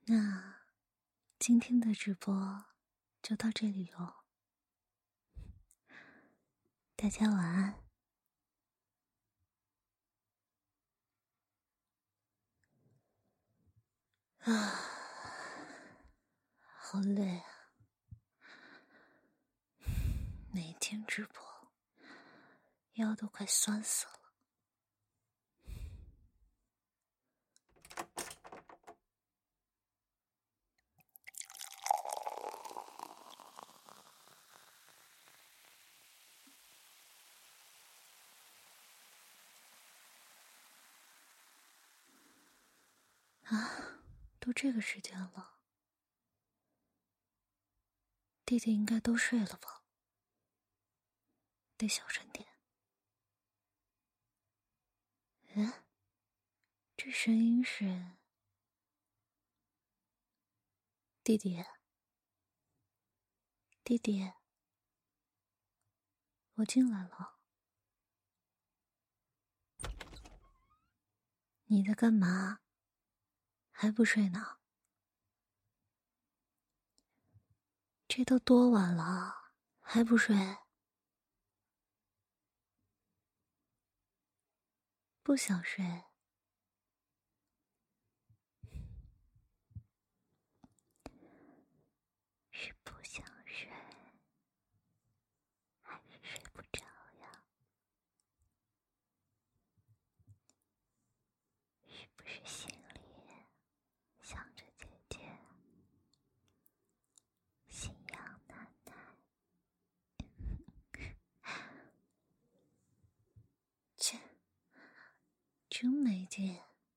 那今天的直播就到这里咯，大家晚安。好累啊，每天直播腰都快酸死了。都这个时间了，弟弟应该都睡了吧，得小声点。这声音是弟弟，弟弟，我进来了。你在干嘛？还不睡呢？这都多晚了，还不睡？不想睡？是不想睡，还是睡不着呀？是不是心里想着姐姐心痒难耐？切，真没劲。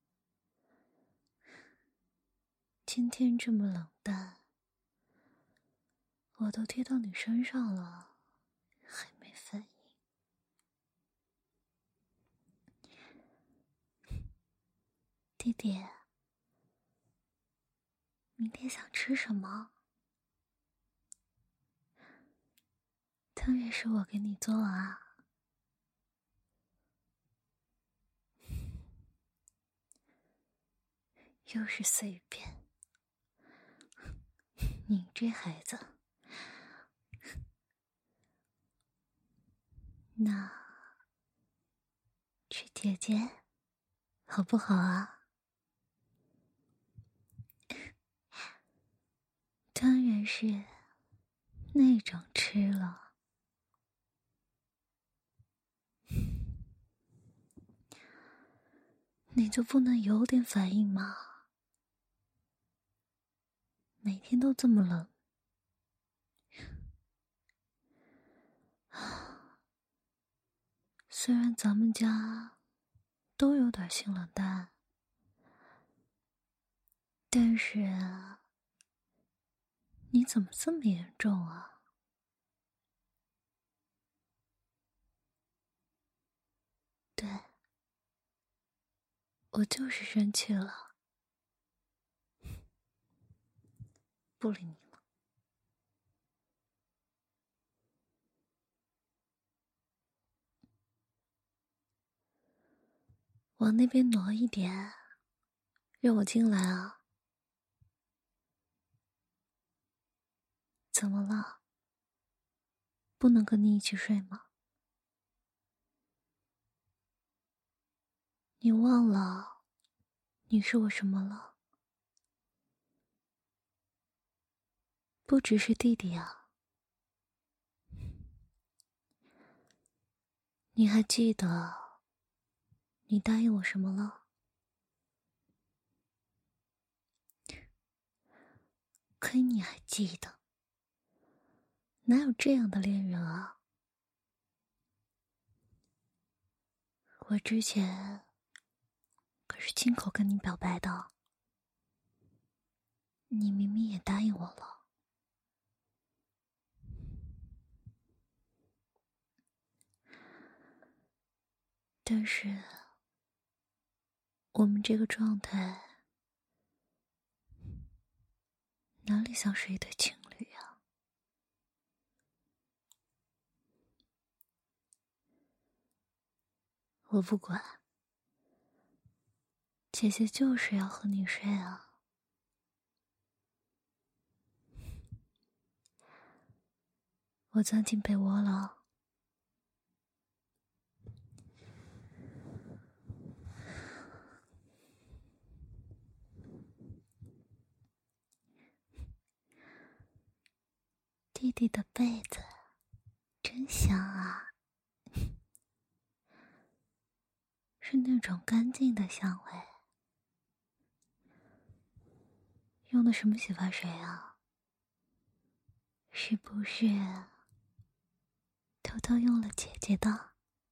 今天这么冷淡，我都贴到你身上了，还没反应。弟弟，明天想吃什么？当然是我给你做啊。又是随便，你这孩子。那吃姐姐好不好啊？当然是那种吃了。你就不能有点反应吗？每天都这么冷。虽然咱们家都有点性冷淡，但是你怎么这么严重啊？对，我就是生气了，不理你了。往那边挪一点，让我进来啊。怎么了？不能跟你一起睡吗？你忘了你是我什么了？不只是弟弟啊。你还记得你答应我什么了？亏你还记得，哪有这样的恋人啊？我之前可是亲口跟你表白的，你明明也答应我了。但是我们这个状态哪里像是一对情侣啊？我不管，姐姐就是要和你睡啊。 我钻进被窝了。弟弟的被子真香啊，是那种干净的香味。用的什么洗发水啊？是不是偷偷用了姐姐的？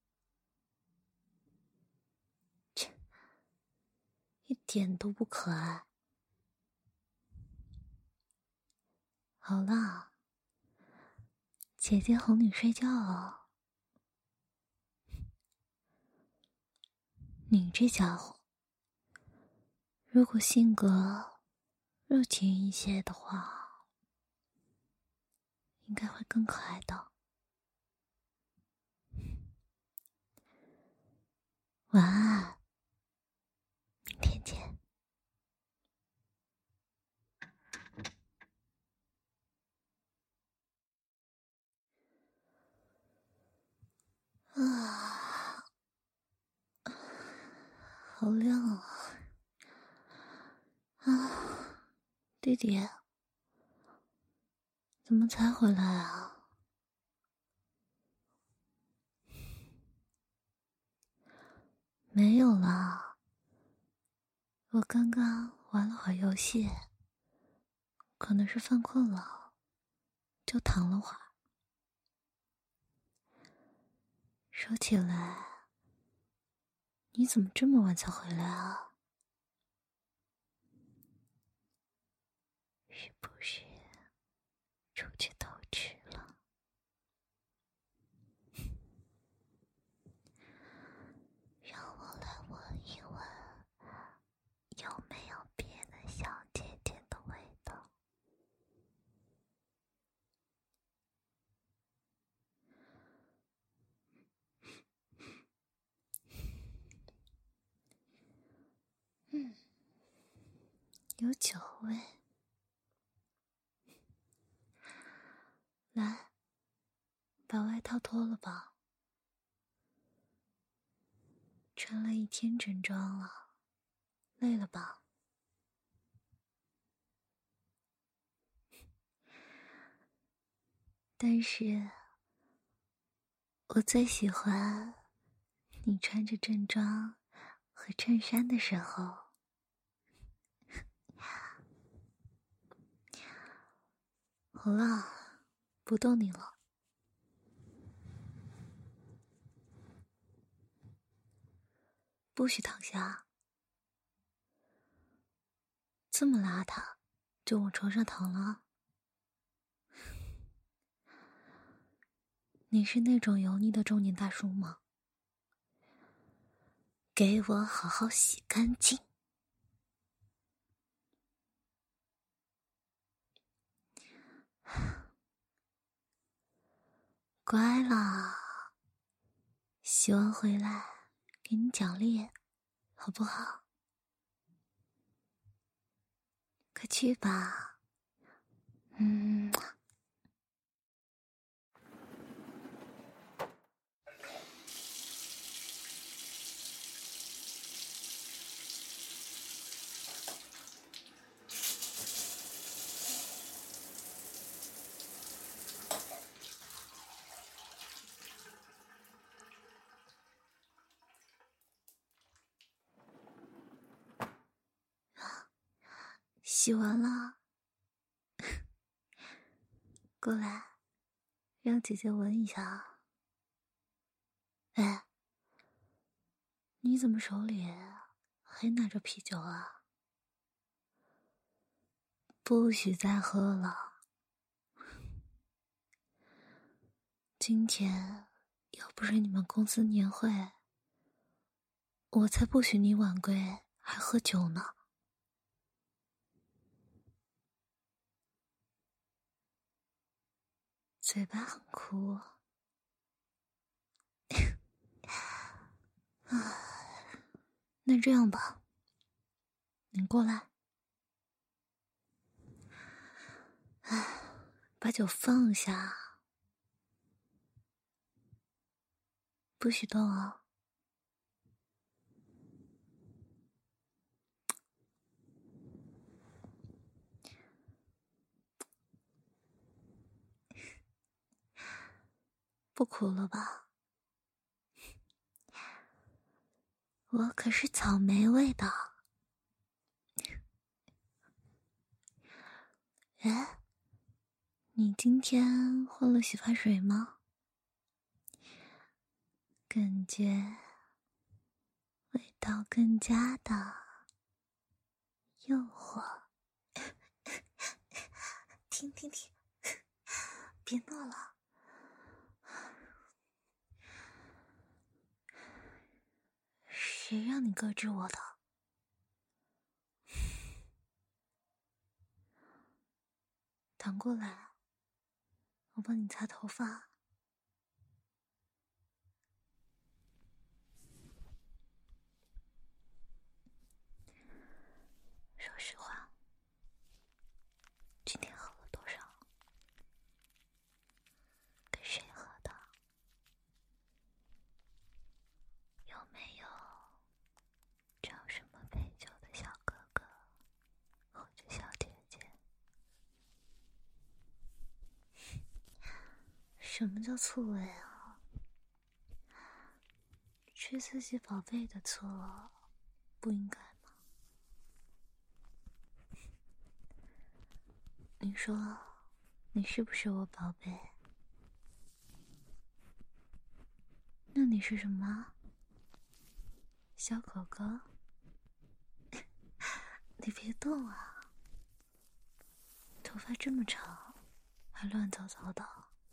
切，一点都不可爱。好啦，姐姐哄你睡觉哦。你这家伙，如果性格热情一些的话，应该会更可爱的。晚安，明天见。啊，好亮啊！啊，弟弟，怎么才回来啊？没有啦，我刚刚玩了会儿游戏，可能是犯困了，就躺了会儿。说起来，你怎么这么晚才回来啊？是不是出去偷吃了？让我来闻一闻，有没有别的小姐姐的味道？有酒味。来，把外套脱了吧。穿了一天整装了，累了吧？但是，我最喜欢你穿着正装和衬衫的时候。好了，不逗你了。不许躺下，这么邋遢，就往床上躺了。你是那种油腻的中年大叔吗？给我好好洗干净。乖啦，洗完回来给你奖励，好不好？快去吧。洗完了，过来，让姐姐闻一下。哎，你怎么手里还拿着啤酒啊？不许再喝了。今天要不是你们公司年会，我才不许你晚归还喝酒呢。嘴巴很哭。那这样吧，你过来。把酒放下， 不许动啊！不哭了吧？我可是草莓味的。哎，你今天换了洗发水吗？感觉味道更加的诱惑。停，别闹了。谁让你搁置我的？躺过来，我帮你擦头发。说实话，今天喝了多少？跟谁喝的？有没有找什么陪酒的小哥哥或者小姐姐？什么叫错位啊？吹自己宝贝的错，不应该吗？你说，你是不是我宝贝？那你是什么？小狗狗？你别动啊！头发这么长，还乱糟糟的。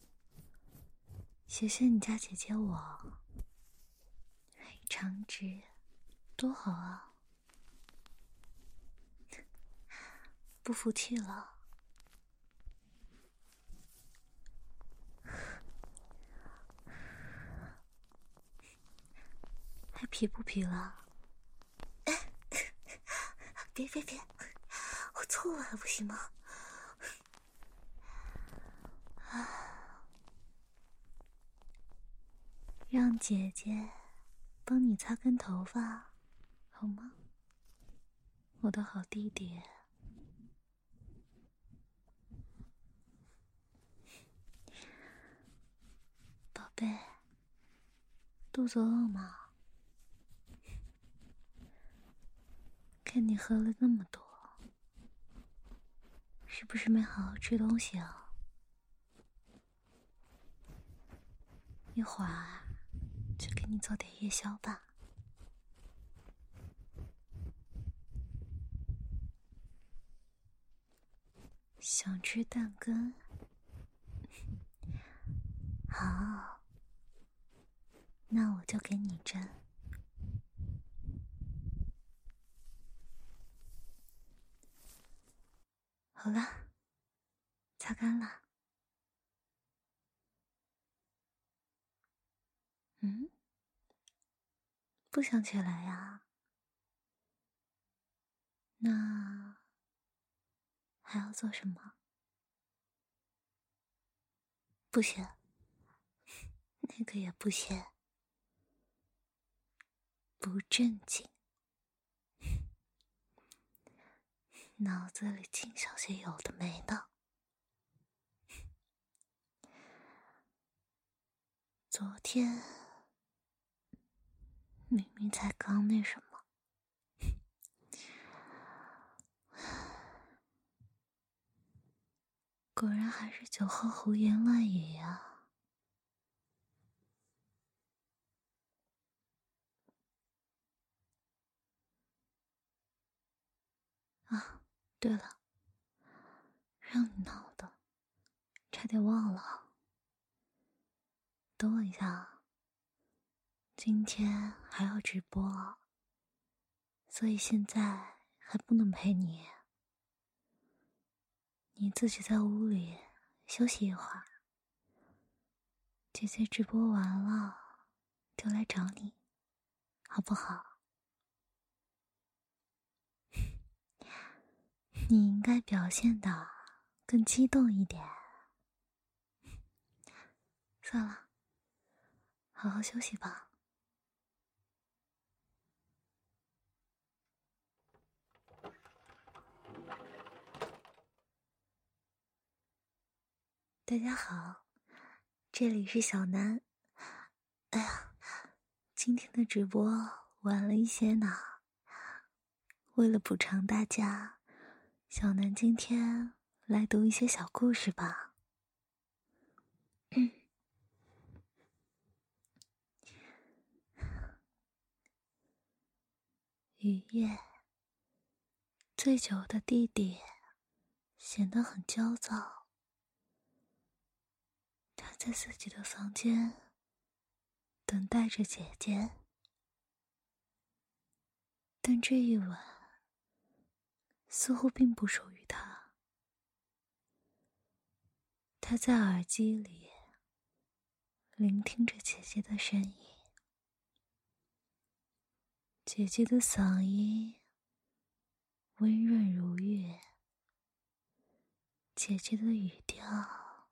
学学你家姐姐我，黑长直，多好啊！不服气了？还皮不皮了？别，我错了还不行吗？让姐姐帮你擦干头发，好吗？我的好弟弟。宝贝，肚子饿吗？看你喝了那么多，是不是没好好吃东西啊？一会儿就给你做点夜宵吧。想吃蛋羹？好，那我就给你蒸。好了，擦干了。不想起来呀？那还要做什么？不写，那个也不写，不正经，脑子里净想些有的没的。昨天明明才刚那什么，果然还是酒后胡言乱语呀。啊，对了，让你闹的，差点忘了。等我一下啊，今天还要直播，所以现在还不能陪你。你自己在屋里休息一会儿，姐姐直播完了就来找你，好不好？你应该表现得更激动一点。算了， 好好休息吧。大家好，这里是小南。哎呀，今天的直播晚了一些呢。为了补偿大家，小南今天来读一些小故事吧。雨夜，醉酒的弟弟显得很焦躁。他在自己的房间等待着姐姐，但这一晚似乎并不属于他。他在耳机里聆听着姐姐的声音，姐姐的嗓音温润如玉，姐姐的语调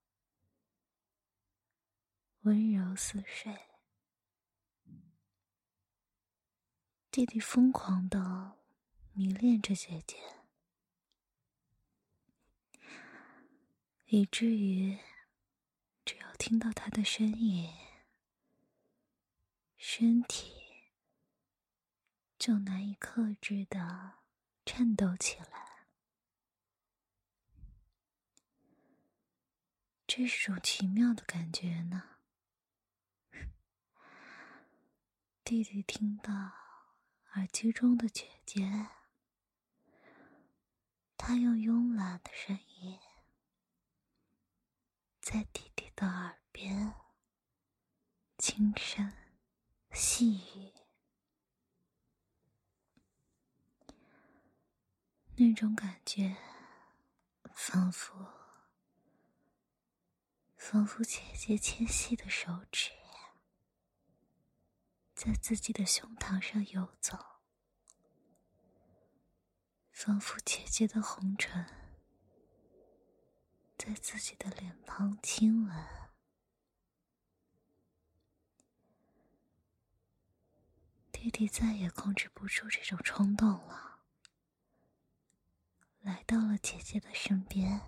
温柔似水。弟弟疯狂地迷恋着姐姐，以至于只要听到她的声音，身体就难以克制地颤抖起来。这是种奇妙的感觉呢。弟弟听到耳机中的姐姐，她用慵懒的声音在弟弟的耳边轻声细语，那种感觉仿佛姐姐纤细的手指在自己的胸膛上游走，仿佛姐姐的红唇在自己的脸庞亲吻。弟弟再也控制不住这种冲动了，来到了姐姐的身边。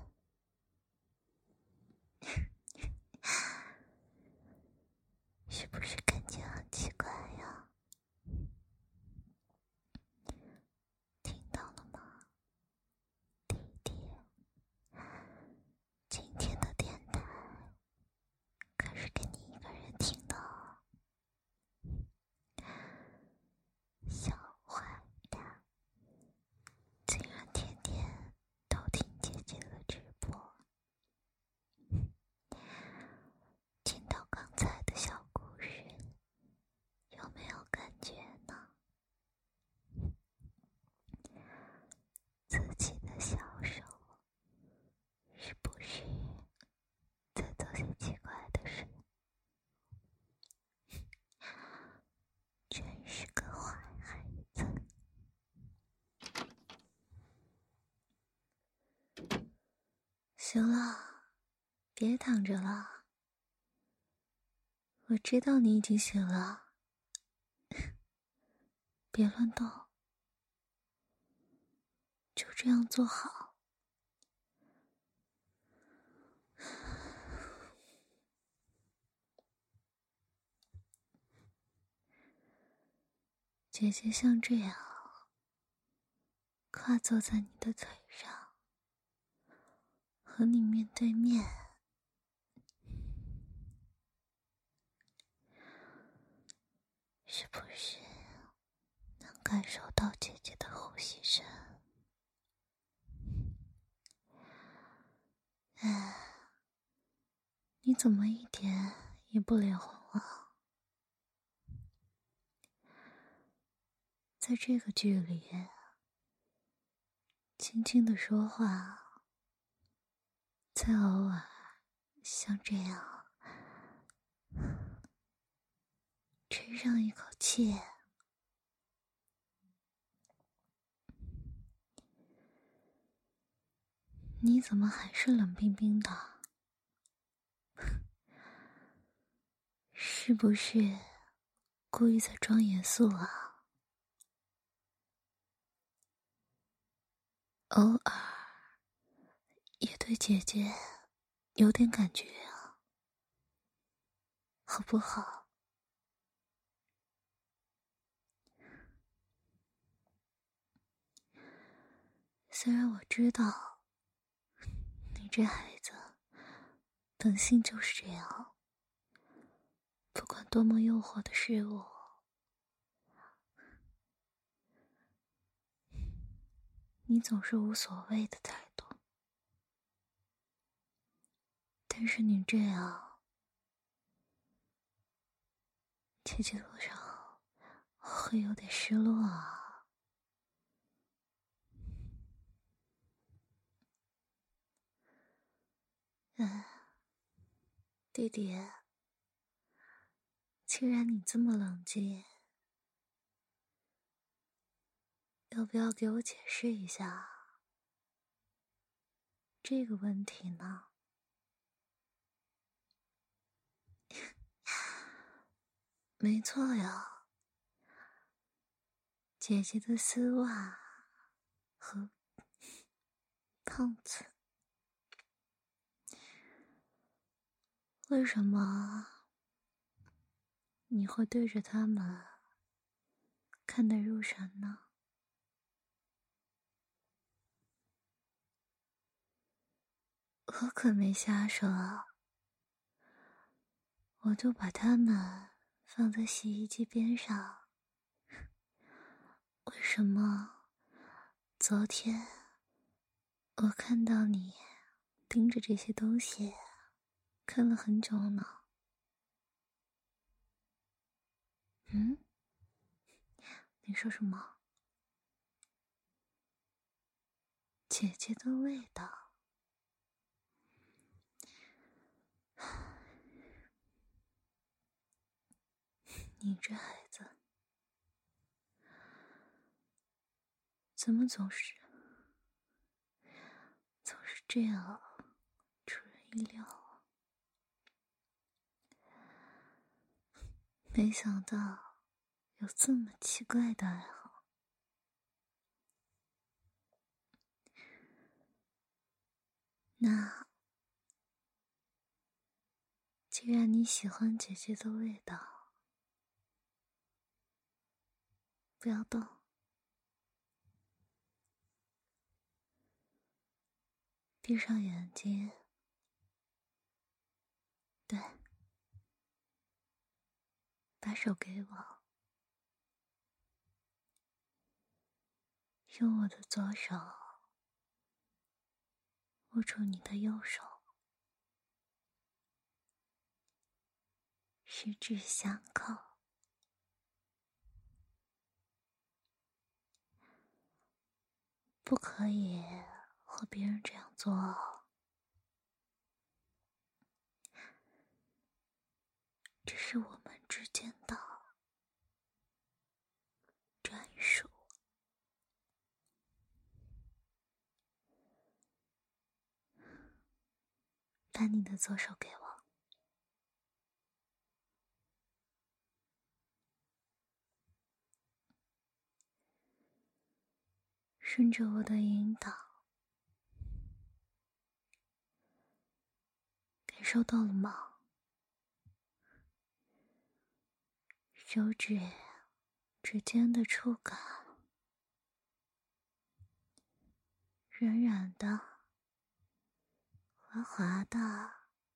是不是感觉很奇怪呀？听到了吗，弟弟？今天的电台可是给你一个人听的哦。小坏蛋，竟然天天都听姐姐的直播，听到刚才的小故事，有没有感觉呢？自己的小手是不是在做些奇怪的事？真是个坏孩子。行了，别躺着了。我知道你已经醒了，别乱动，就这样坐好。姐姐像这样跨坐在你的腿上，和你面对面，是不是能感受到姐姐的呼吸声？哎，你怎么一点也不脸红了？在这个距离，轻轻地说话，再偶尔像这样吹上一口气，你怎么还是冷冰冰的？ 是不是故意在装严肃啊？偶尔也对姐姐有点感觉啊，好不好？虽然我知道你这孩子本性就是这样，不管多么诱惑的事物，你总是无所谓的态度。但是你这样，姐姐多少会有点失落啊。弟弟，既然你这么冷静，要不要给我解释一下这个问题呢？没错呀，姐姐的丝袜和胖子，为什么你会对着他们看得入神呢？我可没瞎说，我就把它们放在洗衣机边上。为什么昨天我看到你盯着这些东西看了很久呢？你说什么？姐姐的味道？你这孩子怎么总是这样出人意料啊？没想到有这么奇怪的爱好。那既然你喜欢姐姐的味道，不要动，闭上眼睛。对，把手给我，用我的左手握住你的右手，十指相扣。不可以和别人这样做哦，这是我们之间的专属。把你的左手给我，顺着我的引导，感受到了吗？手指之间的触感，软软的，滑滑的。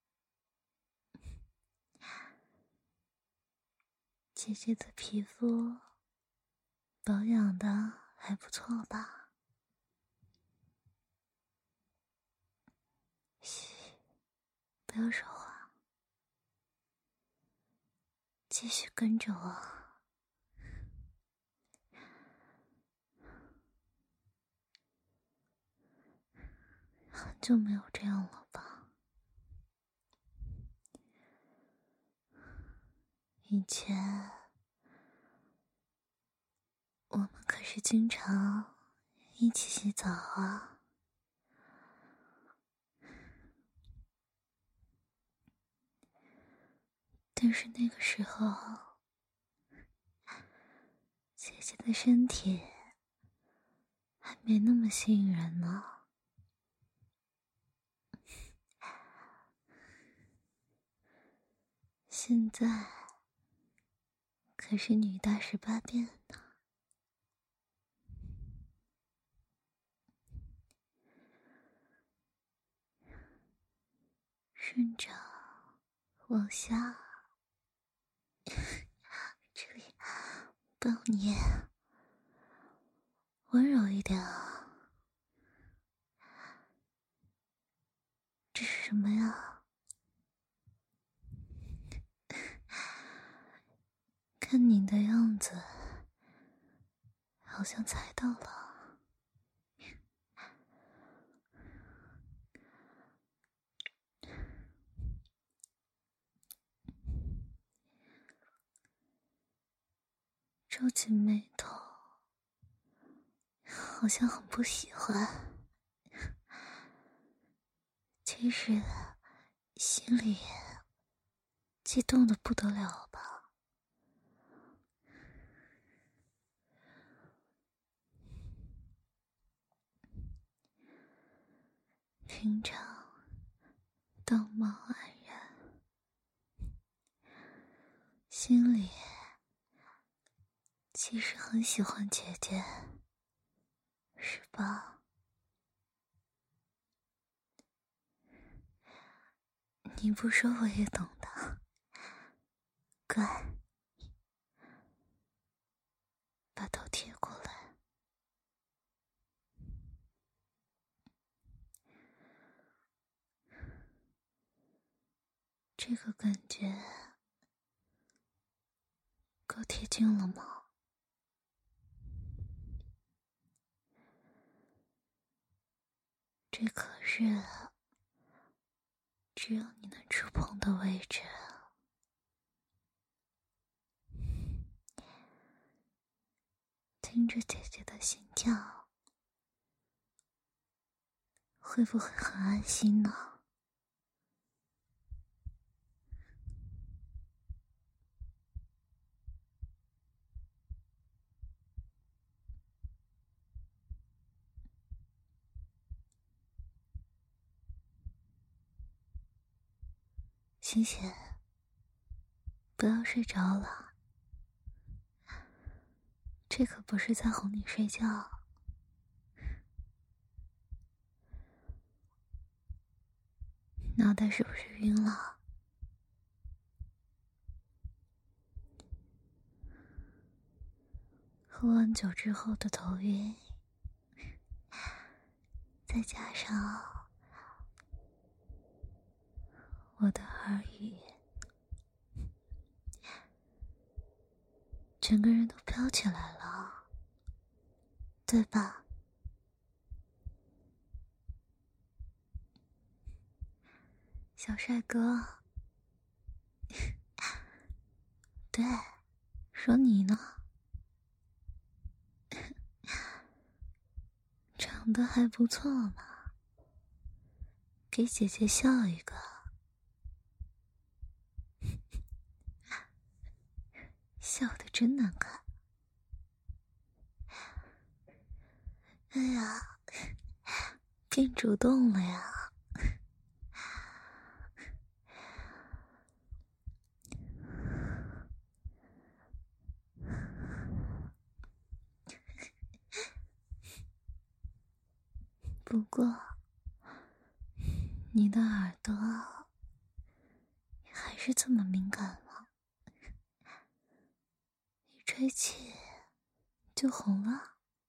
姐姐的皮肤保养的还不错吧？嘘，不要说话，继续跟着我。很久没有这样了吧？以前我们可是经常一起洗澡啊。 但是那个时候，姐姐的身体还没那么吸引人呢。现在可是女大18变呢。顺着往下，这里抱你，温柔一点啊。这是什么呀？看你的样子，好像猜到了。皱起眉头，好像很不喜欢。其实心里激动的不得了吧。平常道貌岸然，心里其实很喜欢姐姐，是吧？你不说我也懂的。乖，把头贴过来。这个感觉够贴近了吗？这可是只有你能触碰的位置。听着姐姐的心跳，会不会很安心呢？欣欣，不要睡着了，这可不是在哄你睡觉。脑袋是不是晕了？喝完酒之后的头晕，再加上我的耳语，整个人都飘起来了，对吧？小帅哥。对，说你呢。长得还不错嘛，给姐姐笑一个。笑得真难看。哎呀，变主动了呀。不过你的耳朵还是这么敏感了，一吹气就红了。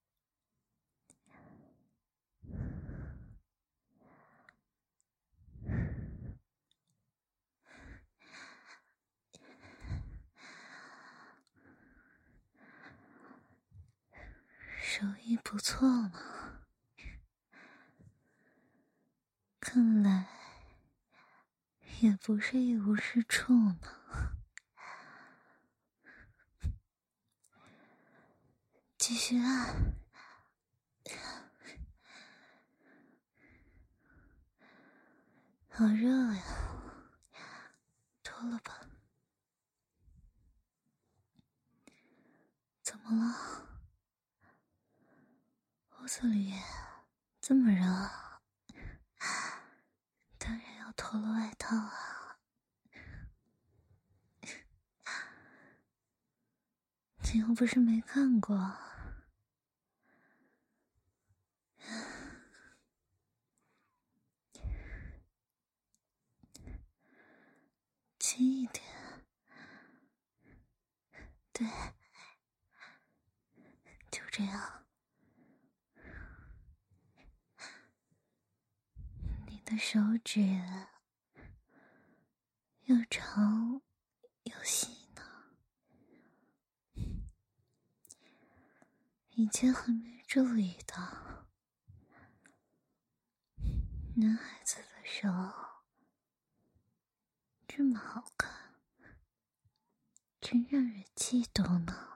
手艺不错嘛，看来也不是一无是处呢。继续按。好热呀，脱了吧。 么了？屋子里这么热，当然要脱了外套啊。你又不是没看过。轻一点。对，就这样。你的手指又长又细呢，以前还没注意到，男孩子的手这么好看，真让人嫉妒呢。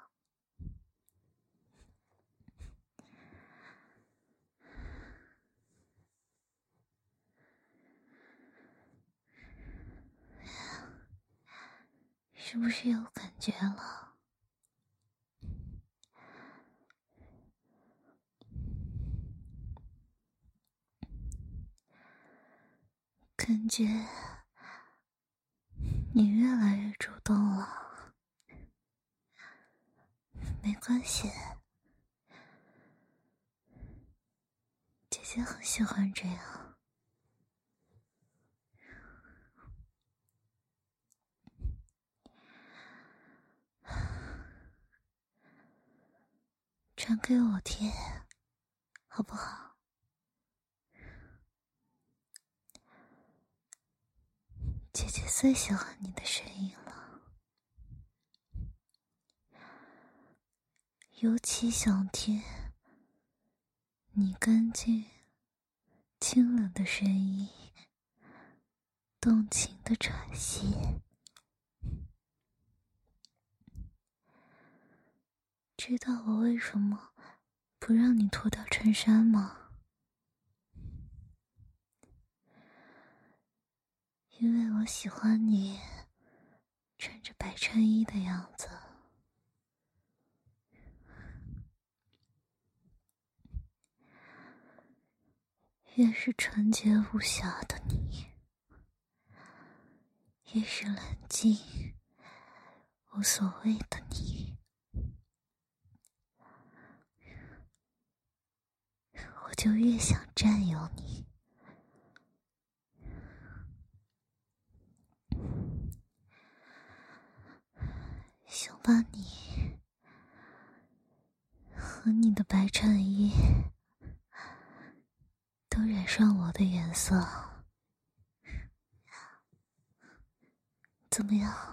是不是有感觉了？感觉你越来越主动了。没关系，姐姐很喜欢这样。传给我贴，好不好？姐姐最喜欢你的声音了，尤其想听你干净清冷的声音，动情的喘息。知道我为什么不让你脱掉衬衫吗？因为我喜欢你穿着白衬衣的样子。越是纯洁无瑕的你，越是冷静无所谓的你，我就越想占有你。想把你和你的白衬衣都染上我的颜色，怎么样？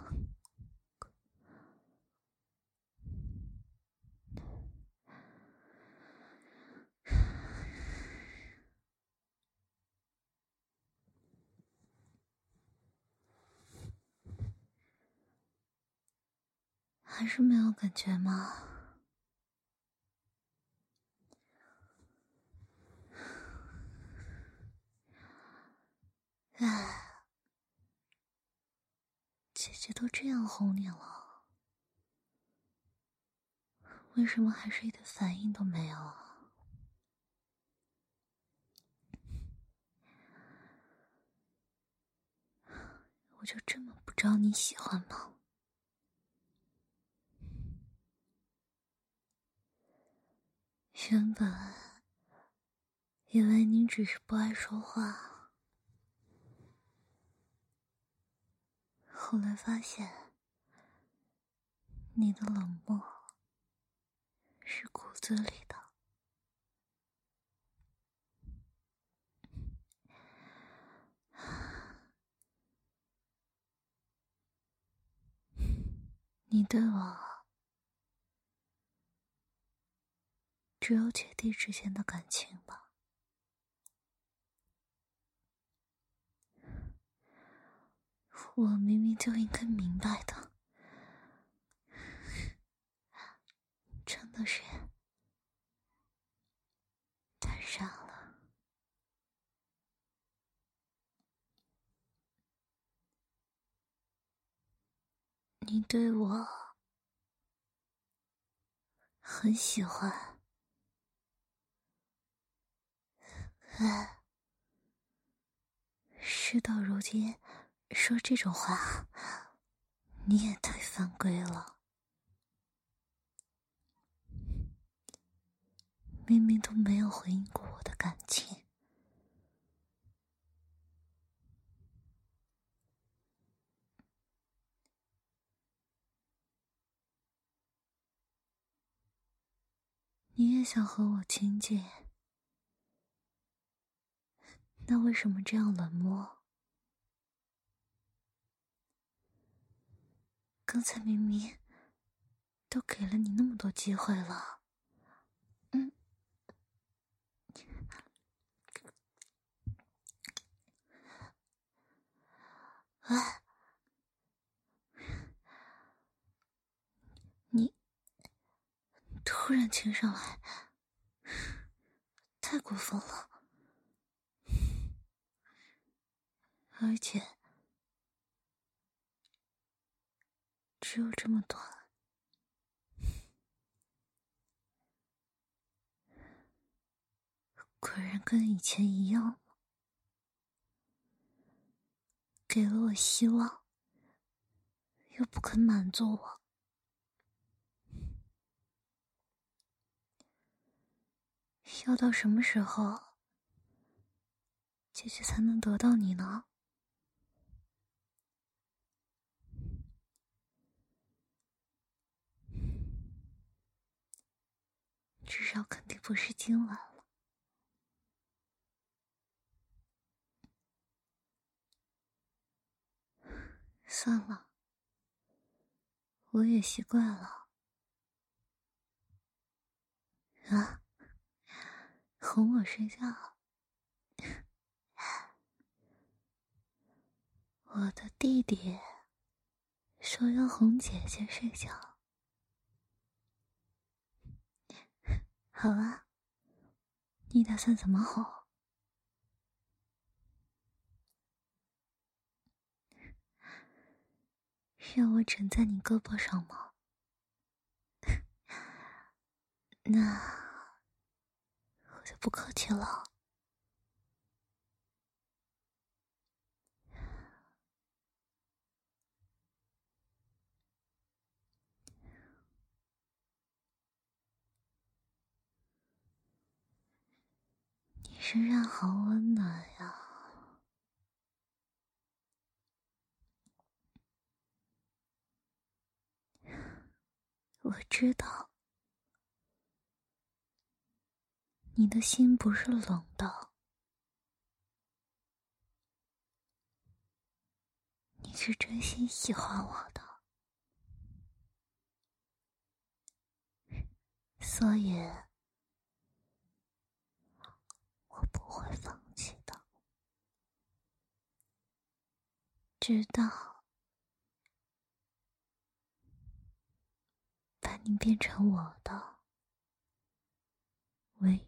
还是没有感觉吗？哎，姐姐都这样哄你了，为什么还是一点反应都没有啊？我就这么不招你喜欢吗？原本以为你只是不爱说话，后来发现你的冷漠是骨子里的。你对我只有姐弟之间的感情吧？我明明就应该明白的，真的是太傻了。你对我很喜欢。哎，事到如今说这种话，你也太犯规了。明明都没有回应过我的感情。你也想和我亲近，那为什么这样冷漠？刚才明明都给了你那么多机会了。哎，你突然亲上来，太过分了。而且只有这么短，果然跟以前一样，给了我希望，又不肯满足我。要到什么时候，姐姐才能得到你呢？至少肯定不是今晚了。算了，我也习惯了。啊，哄我睡觉？我的弟弟说要哄姐姐睡觉。好啊，你打算怎么哄？让我枕在你胳膊上吗？那我就不客气了。你身上好温暖呀。我知道，你的心不是冷的，你是真心喜欢我的，所以我不会放弃的，直到把你变成我的唯